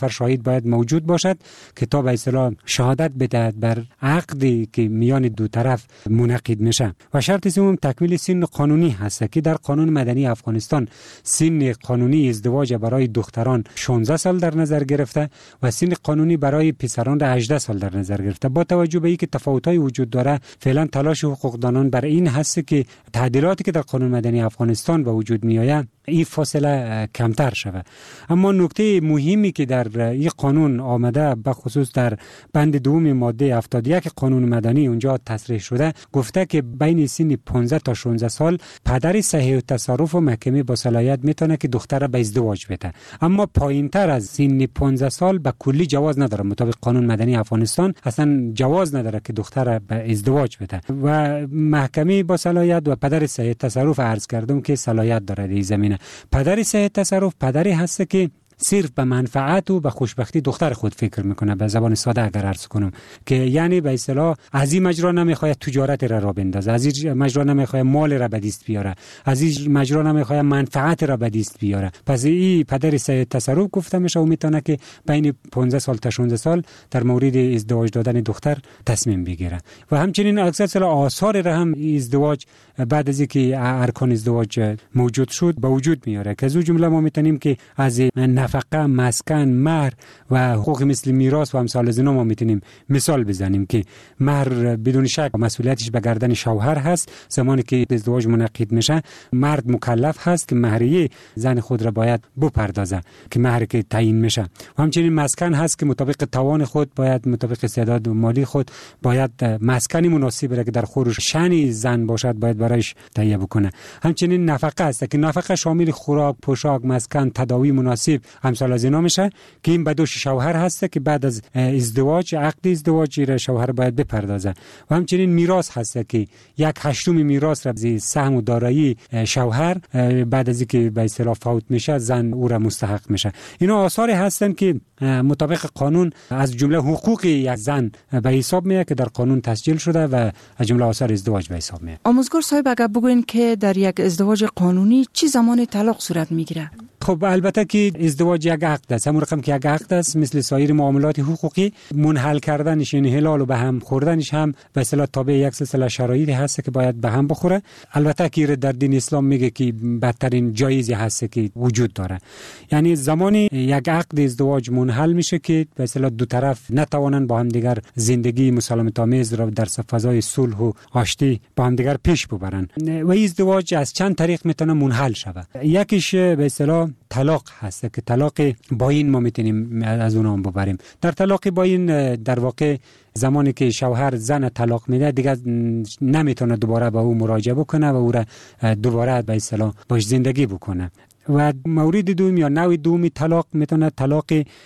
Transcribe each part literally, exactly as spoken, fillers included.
نفر شاهد باید موجود باشد که تا به اصطلاح شهادت بدهد بر عقدی که میان دو طرف منعقد میشه. و شرط سوم تکمیل سن قانونی هست که در قانون مدنی افغانستان سن قانونی ازدواج برای دختران شانزده سال در نظر گرفته و سن قانونی برای پسران را هجده سال در نظر گرفته. با توجه به اینکه تفاوت‌های وجود داره، فعلا تلاش حقوقدانان بر این هست که تعدیلاتی که در قانون مدنی افغانستان به وجود میآید این فاصله کمتر شود. اما نکته مهمی که در این قانون آمده به خصوص در بند دوم ماده هفتاد و یک قانون مدنی اونجا تصریح شده، گفته که بین سن پانزده تا شانزده سال پدر صحیح التصرف و محکمه با صلاحیت میتونه که دختر را به ازدواج بده. اما پایینتر از سن پانزده سال به کلی جواز نداره. مطابق قانون مدنی افغانستان اصلا جواز نداره که دختر را به ازدواج بده و محکمه با صلاحیت و پدر صحیح التصرف عرض کردم که صلاحیت داره در زمینه. پدر صحیح التصرف پدری هست که صرف به منفعت و به خوشبختی دختر خود فکر میکنه. به زبان ساده اگر عرض کنم که یعنی به اصطلاح از این مجرا نمیخواد تجارت را را بندازه، از این مجرا نمیخواد مال را به دست بیاره، از این مجرا نمیخواد منفعت را به دست بیاره. پس این پدر صحیح التصرف گفته میشه و میتونه که بین پانزده سال تا شانزده سال در مورد ازدواج دادن دختر تصمیم بگیره. و همچنین اکثر آثار را هم ازدواج بعد از اینکه ارکان ازدواج موجود شد به وجود میاره که از اون جمله ما میتونیم که از نفقه، مسکن، مهر و حقوق مثل میراث و امثال از اینا ما میتونیم مثال بزنیم که مهر بدون شک مسئولیتش به گردن شوهر هست. زمانی که ازدواج منعقد میشه مرد مکلف هست که مهریه زن خود را باید بپردازه که مهر که تعیین میشه. و همچنین مسکن هست که مطابق توان خود باید مطابق استعداد مالی خود باید مسکنی مناسب را که در خور شأن زن باشد باید برایش تهیه بکنه. همچنین نفقه هست که نفقه شامل خوراک، پوشاک، مسکن، تداوی مناسب امثال از اینا میشه که این به دوش شوهر هست که بعد از ازدواج عقد ازدواج را شوهر باید بپردازه. و همچنین میراث هست که یک هشتم میراث را از سهم و دارایی شوهر بعد از اینکه به اصطلاح فوت میشه زن او را مستحق میشه. اینا آثاری هستند که مطابق قانون از جمله حقوق یک زن به حساب میاد که در قانون تسجیل شده و از جمله آثار ازدواج به حساب میاد. آموزگار صاحب اگر بگوین که در یک ازدواج قانونی چه زمان طلاق صورت میگیره؟ خب البته که ازدواج یک عقد است، همون رقم که یک عقد است مثل سایر معاملات حقوقی منحل کردنش یعنی حلال و به هم خوردنش هم به اصطلاح تابع یک سلسله شرایطی هست که باید به هم بخوره. البته که در دین اسلام میگه که بدترین جایزی هست که وجود داره، یعنی زمانی یک عقد ازدواج منحل میشه که به اصطلاح دو طرف نتوانند با هم دیگر زندگی مسالمت آمیز را در فضای صلح و آشتی با هم دیگر پیش ببرن. و ازدواج از چند طریق میتونه منحل شود. یکیش به اصطلاح طلاق هست که طلاق باین ما میتونیم از اون هم ببریم. در طلاق باین در واقع زمانی که شوهر زن طلاق میده دیگه نمیتونه دوباره با او مراجعه بکنه و او را دوباره به اصطلاح باش زندگی بکنه. و مورد دوم یا نوع دومی طلاق میتونه طلاق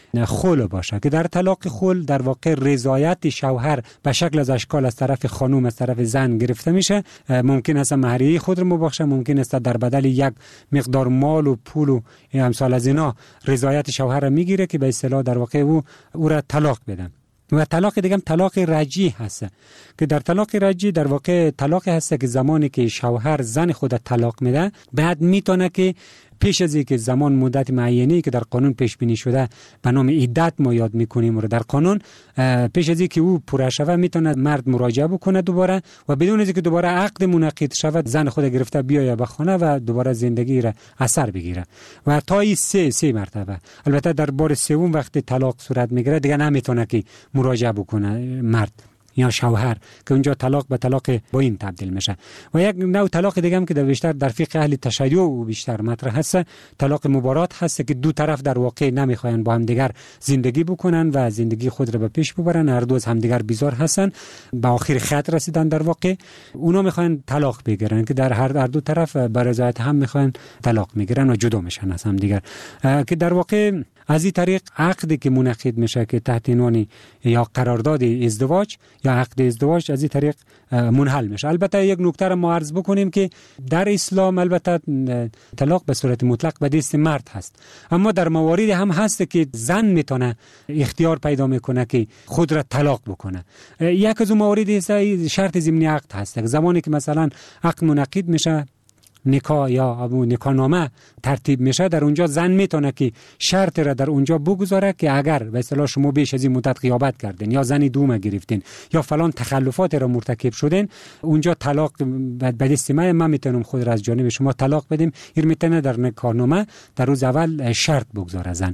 خلع باشه که در طلاق خلع در واقع رضایت شوهر به شکل از اشکال از طرف خانم از طرف زن گرفته میشه. ممکن است مهریه خود رو مبخشه، ممکن است در بدل یک مقدار مال و پول و امثال از اینا رضایت شوهر رو میگیره که به اصطلاح در واقع او او را طلاق بدن. و طلاق دیگه هم طلاق رجعی هست که در طلاق رجعی در واقع طلاق هست که زمانی که شوهر زن خود طلاق میده بعد میتونه که پیش از اینکه زمان مدت معینی که در قانون پیش بینی شده به نام عدت ما یاد میکنیم رو در قانون پیش از اینکه او پوره شود میتونه مرد مراجعه بکنه دوباره و بدون از اینکه دوباره عقد منعقد شود زن خود گرفته بیاید به خانه و دوباره زندگی را اثر بگیره و تا این سه سه مرتبه. البته در بار سوم وقتی طلاق صورت میگیره دیگه نمیتونه که مراجعه بکنه مرد یا شوهر که اونجا طلاق به طلاق باین تبدیل میشه. و یک نوع طلاق دیگه هم که در بیشتر در فقه اهل تشیع و بیشتر مطرح هست طلاق مبارات هست که دو طرف در واقع نمیخواین با هم دیگر زندگی بکنن و زندگی خود را به پیش ببرن، هر دو از هم دیگر بیزار هستن، به آخر خط رسیدن در واقع اونا میخواین طلاق بگیرن که در هر دو طرف به رضایت هم میخواین طلاق میگیرن و جدا میشن از هم دیگر که در واقع از این طریق عقدی که منعقد میشه که تحت عنوان یا قرارداد ازدواج یا عقد ازدواج از این طریق منحل میشه. البته یک نکته را ما عرض بکنیم که در اسلام البته طلاق به صورت مطلق به دست مرد هست، اما در مواردی هم هست که زن میتونه اختیار پیدا میکنه که خود را طلاق بکنه. یک از اون موارد شرط ضمنی عقد هست. زمانی که مثلا عقد منعقد میشه نکاح یا ابو نکاح نامه ترتیب میشه، در اونجا زن میتونه که شرط را در اونجا بگذاره که اگر به اصطلاح شما بیش از این مدت غیابت کردین یا زنی دوم گرفتین یا فلان تخلفات را مرتکب شدین، اونجا طلاق به دست من ما میتونم خود را از جانب شما طلاق بدیم. این میتونه در نکاح نامه در روز اول شرط بگذاره زن.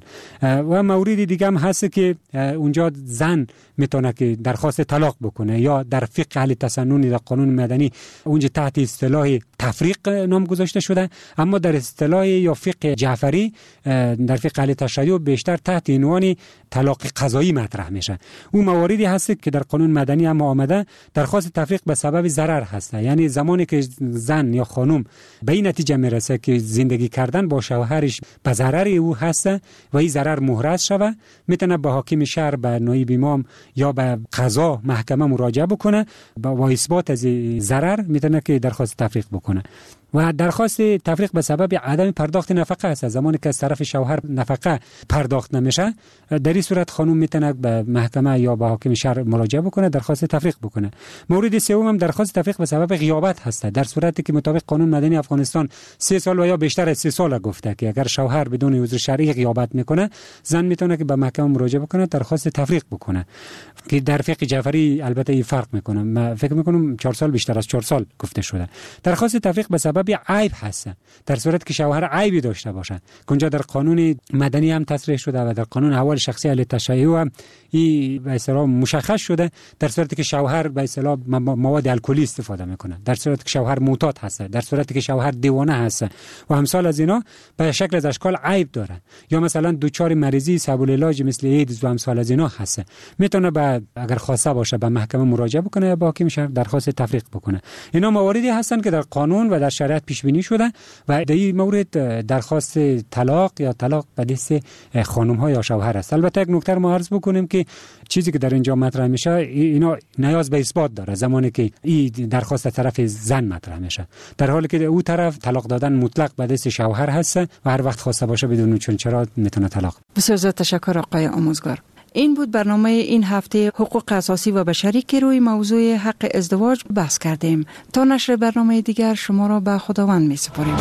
و مورد دیگه هم هست که اونجا زن میتونه که درخواست طلاق بکنه، یا در فقه اهل تسنن در قانون مدنی اونجا تحت اصطلاح تفریق نام گذاشته شده، اما در اصطلاح یا فقه جعفری در فقه اهل تشیع بیشتر تحت عنوان طلاق قضایی مطرح میشه. اون مواردی هست که در قانون مدنی هم آمده درخواست تفریق به سبب ضرر هست، یعنی زمانی که زن یا خانم به این نتیجه میرسه که زندگی کردن با شوهرش به ضرر او هست و این ضرر محرز شوه، میتونه به حاکم شهر، به نایب امام یا به قضا محکمه مراجعه بکنه با اثبات از ضرر میتونه که درخواست تفریق بکنه. و درخواست تفریق به سبب عدم پرداخت نفقه است. زمانی که از طرف شوهر نفقه پرداخت نمیشه، در این صورت خانم میتونه به محکمه یا به حاکم شهر مراجعه بکنه، درخواست تفریق بکنه. مورد سوم هم درخواست تفریق به سبب غیابت هست، در صورتی که مطابق قانون مدنی افغانستان سه سال و یا بیشتر از سه سال گفته که اگر شوهر بدون عذر شرعی غیابت میکنه، زن میتونه که به محکمه مراجعه بکنه، درخواست تفریق بکنه، که در فقه جعفری البته این فرق میکنه. من فکر میکنم چهار سال بیشتر از چهار سال گفته شده. درخواست تفریق به سبب عیب هست، در صورتی که شوهر عیبی داشته باشه، که اونجا در قانون مدنی هم تصریح شده و در قانون احوال شخصی اهل تشیع هم این به اصطلاح مشخص شده. در صورتی که شوهر به اصطلاح مواد الکلی استفاده میکنه، در صورتی که شوهر معتاد هست، در صورتی که شوهر دیوانه هست و امثال از اینا به شکل از اشکال عیب داره، یا مثلا دوچار مریضی سبول علاج مثل ایدز و امثال از اینا هست، میتونه به اگر خواسته باشه به محکمه مراجعه بکنه یا با حاکم شهر درخواست تفریق بکنه. اینا مواردی هستن که در قانون و در شریعت پیش بینی شده و در این مورد درخواست طلاق یا طلاق به دست خانم ها یا شوهر است. البته یک نکته ما عرض بکنیم که چیزی که در اینجا مطرح میشه اینا نیاز به اثبات داره زمانی که این درخواست طرف زن مطرح میشه، در حالی که او طرف طلاق دادن مطلق به دست شوهر هست و هر وقت خواسته باشه بدون چون چرا میتونه طلاق. بسیار زیاد تشکر آقای آموزگار. این بود برنامه این هفته حقوق اساسی و بشری که روی موضوع حق ازدواج بحث کردیم. تا نشر برنامه دیگر شما را به خداوند می سپاریم.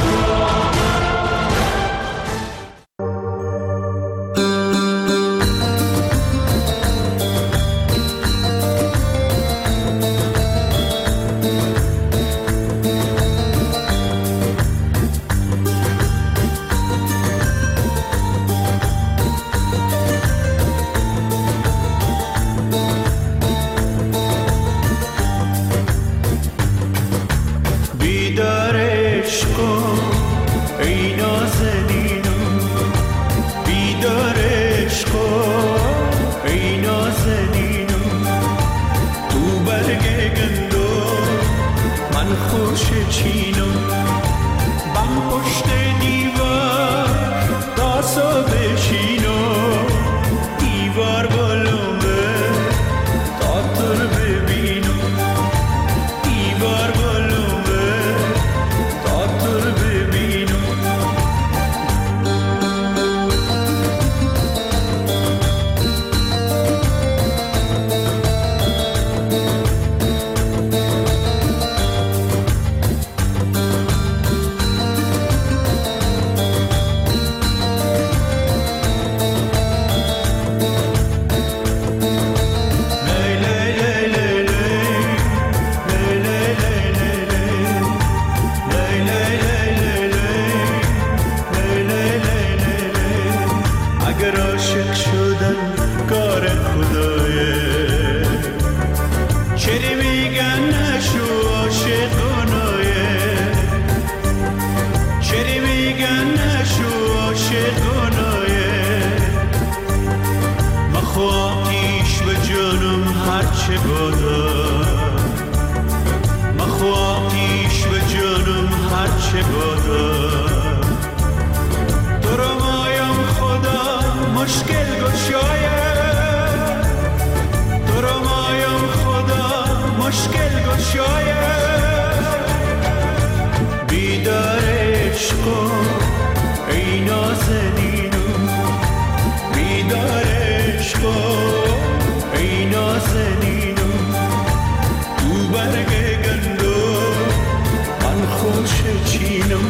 Chino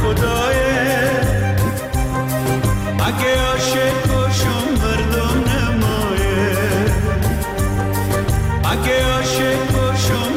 خدایه اگه عاشق باشم مردم نمایه اگه عاشق باشم